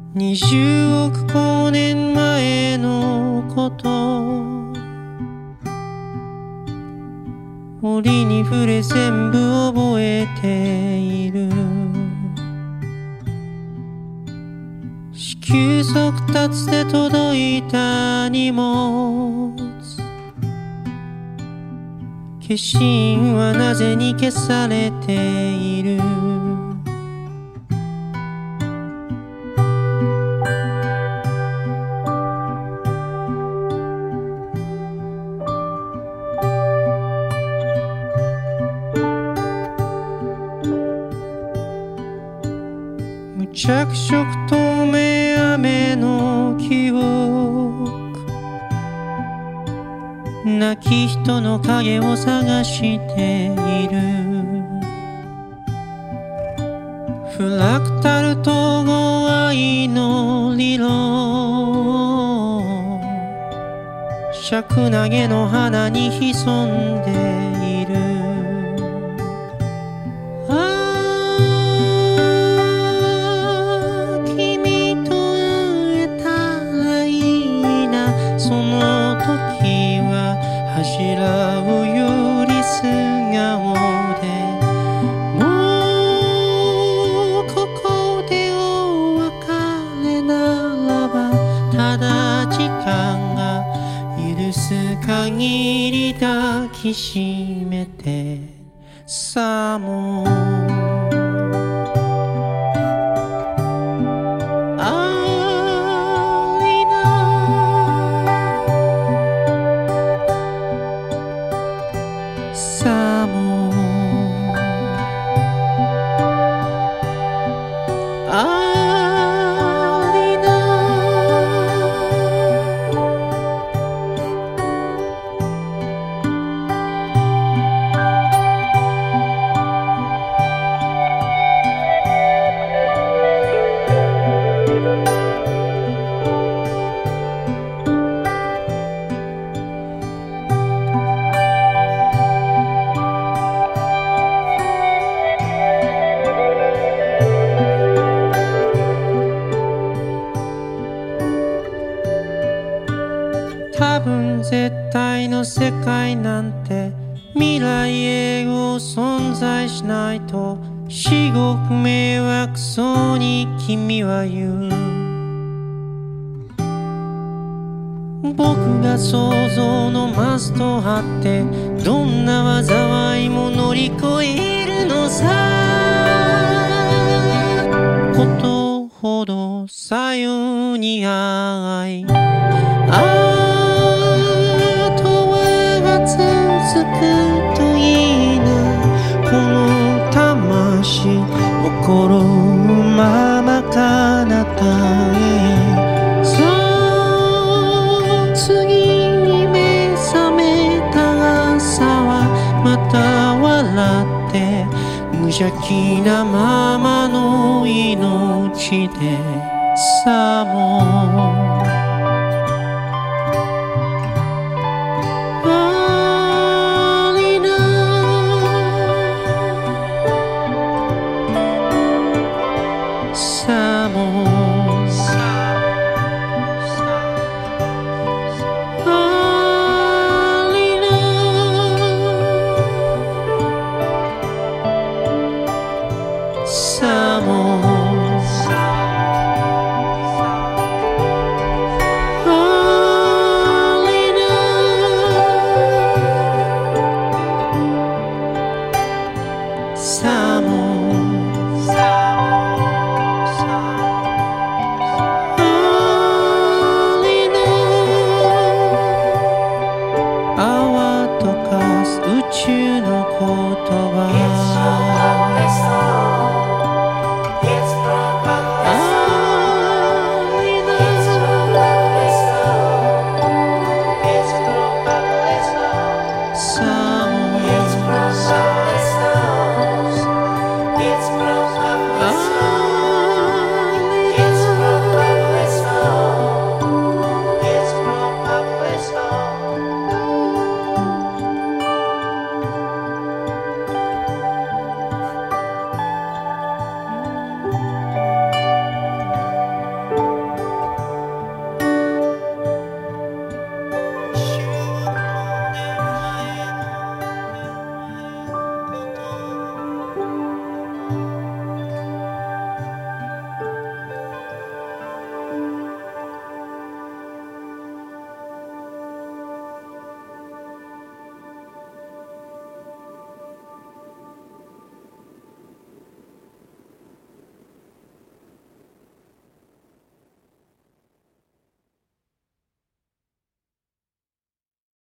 20億光年前のこと折に触れ全部覚えている急速達で届いた荷物消印はなぜに消されている無着色透明雨の記憶亡き人の影を探しているフラクタル統合愛の理論尺投げの花に潜んでいる柱をより素顔でもうここでお別れならばただ時間が許す限り抱きしめてさもさもありな多分絶対の世界なんて未来永劫存在しないと至極迷惑そうに君は言う僕が想像のマストを張ってどんな災いも乗り越えるのさことほどさように愛続くといいなこの魂心まま彼方へそう次に目覚めた朝はまた笑って無邪気なままの命でさも